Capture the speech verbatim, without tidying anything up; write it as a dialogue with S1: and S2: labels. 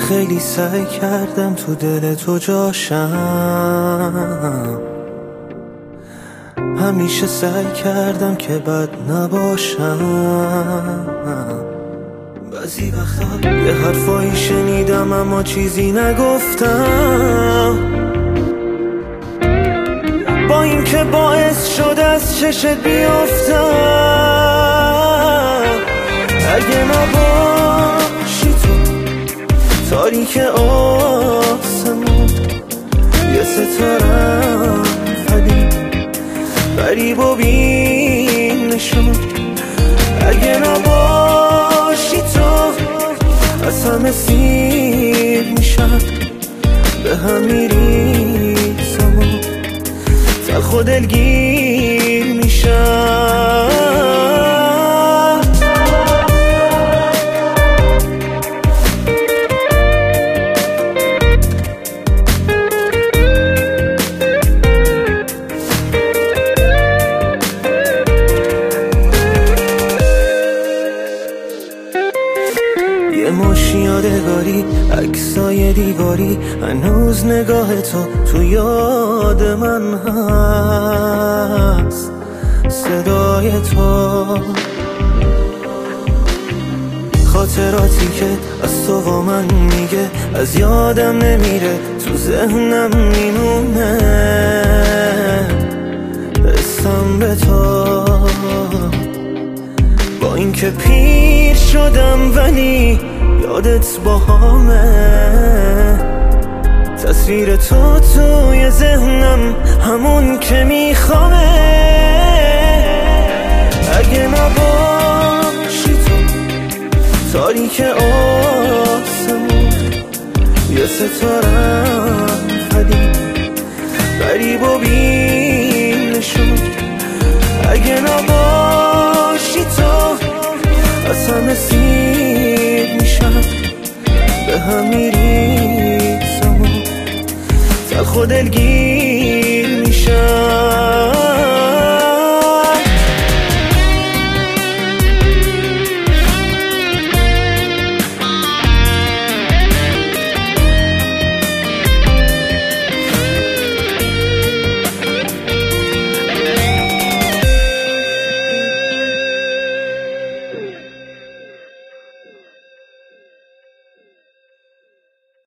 S1: خیلی سعی کردم تو دل تو جاشم، همیشه سعی کردم که بد نباشم. بعضی وقتا یه حرفایی شنیدم اما چیزی نگفتم، با این که باعث شد از چشت بیافتم. اگه نباشی تو تاریک آسمون، یه ستارم فدی غریب و بین نشون. اگه نباشی تو از همه سیر میشم، به هم میریزم و تلخ و دلگیر میشم. یه مشت یادگاری، عکسای دیواری، هنوز نگاه تو تو یاد من هست. صدای تو، خاطراتی که از تو با من میگه، از یادم نمیره، تو ذهنم میمونه. حسم به تو، با اینکه پیر شدم ولی یادت باهامه. تصویر تو توی ذهنم همون که میخوامه. اگه نباشی تو تاریک آسمون، یه ستارم فدی غریب و بین نشون. اگه نباشی تو از همه سیر میشم، به هم میریزم و تلخ و دلگیر